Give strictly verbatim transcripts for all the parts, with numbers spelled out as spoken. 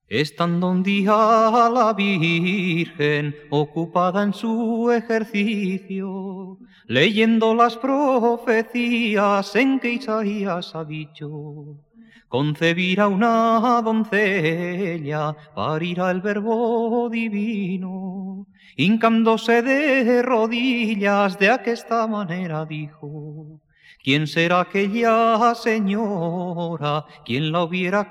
Estando un día la Virgen ocupada en su ejercicio, leyendo las profecías en que Isaías ha dicho, concebirá una doncella, parirá el verbo divino, hincándose de rodillas de aquesta manera dijo: ¿Quién será aquella señora? ¿Quién la hubiera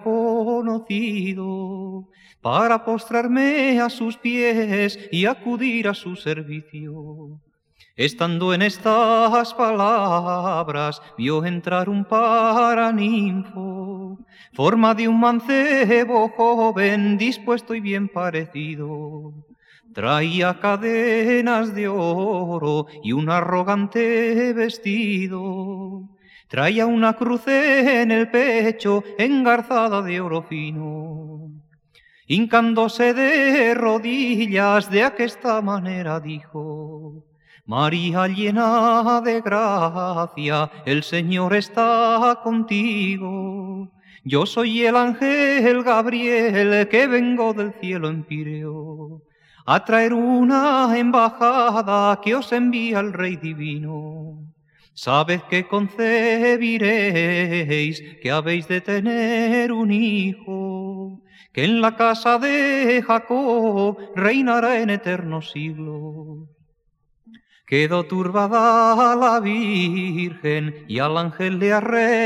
conocido? Para postrarme a sus pies y acudir a su servicio. Estando en estas palabras, vio entrar un paraninfo, forma de un mancebo joven, dispuesto y bien parecido. Traía cadenas de oro y un arrogante vestido. Traía una cruz en el pecho engarzada de oro fino. Hincándose de rodillas de aquesta manera dijo: María llena de gracia, el Señor está contigo. Yo soy el ángel Gabriel que vengo del cielo empíreo a traer una embajada que os envía el Rey Divino. Sabed que concebiréis, que habéis de tener un hijo, que en la casa de Jacob reinará en eternos siglos. Quedó turbada la Virgen y al ángel le ha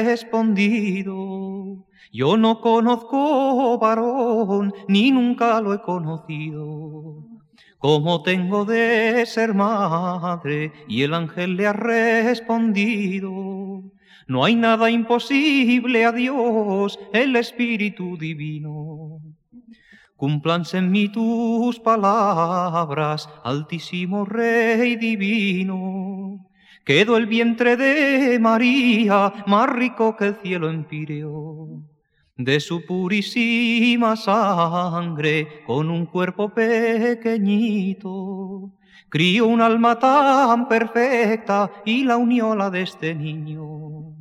respondido: yo no conozco varón, ni nunca lo he conocido. ¿Cómo tengo de ser madre? Y el ángel le ha respondido: no hay nada imposible a Dios, el Espíritu Divino. Cúmplanse en mí tus palabras, altísimo Rey divino. Quedó el vientre de María más rico que el cielo empíreo. De su purísima sangre, con un cuerpo pequeñito, crió un alma tan perfecta y la unió a la de este niño.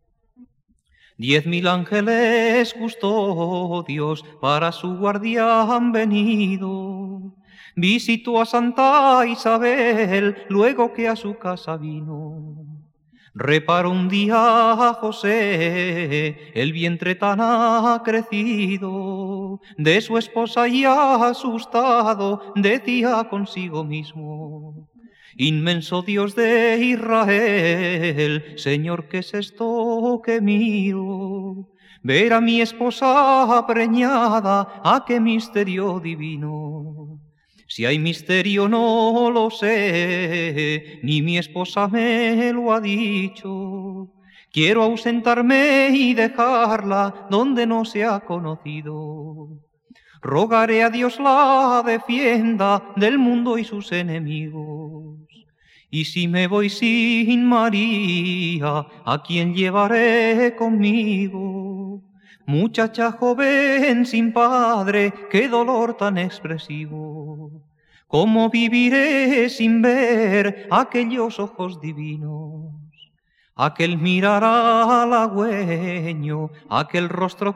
Diez mil ángeles custodios para su guardia han venido. Visitó a Santa Isabel luego que a su casa vino. Reparó un día a José, el vientre tan ha crecido, de su esposa ya asustado decía consigo mismo: inmenso Dios de Israel, Señor, ¿qué es esto que miro? Ver a mi esposa preñada, ¿a qué misterio divino? Si hay misterio no lo sé, ni mi esposa me lo ha dicho. Quiero ausentarme y dejarla donde no se ha conocido. Rogaré a Dios la defienda del mundo y sus enemigos. Y si me voy sin María, ¿a quién llevaré conmigo? Muchacha joven sin padre, qué dolor tan expresivo. ¿Cómo viviré sin ver aquellos ojos divinos? Aquel mirar halagüeño, aquel rostro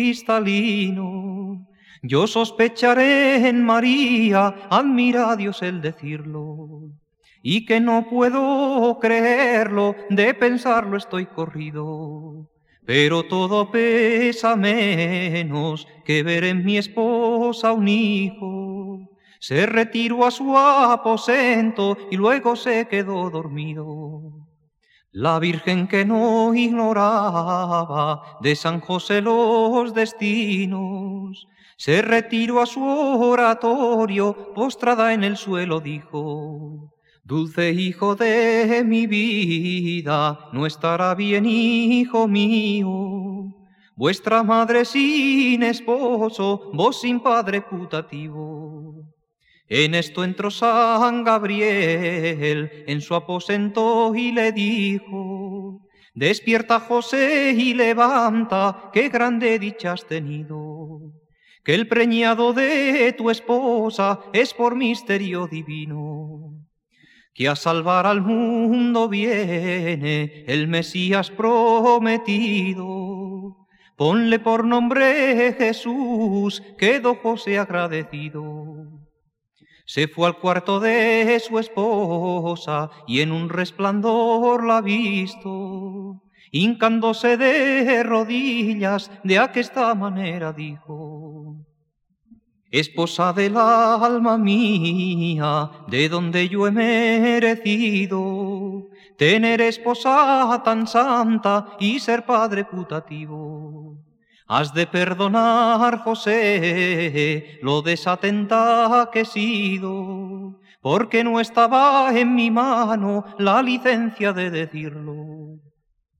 cristalino. Yo sospecharé en María, admira a Dios el decirlo, y que no puedo creerlo, de pensarlo estoy corrido. Pero todo pesa menos que ver en mi esposa un hijo. Se retiró a su aposento y luego se quedó dormido. La Virgen que no ignoraba de San José los destinos, se retiró a su oratorio, postrada en el suelo dijo: dulce hijo de mi vida, no estará bien, hijo mío. Vuestra madre sin esposo, vos sin padre putativo. En esto entró San Gabriel en su aposento y le dijo: despierta, José, y levanta, qué grande dicha has tenido. Que el preñado de tu esposa es por misterio divino. Que a salvar al mundo viene el Mesías prometido. ponle por nombre Jesús, quedó José agradecido. Se fue al cuarto de su esposa y en un resplandor la ha visto. Hincándose de rodillas, de aquesta manera dijo: esposa del alma mía, de donde yo he merecido tener esposa tan santa y ser padre putativo. Has de perdonar, José, lo desatenta que he sido, porque no estaba en mi mano la licencia de decirlo.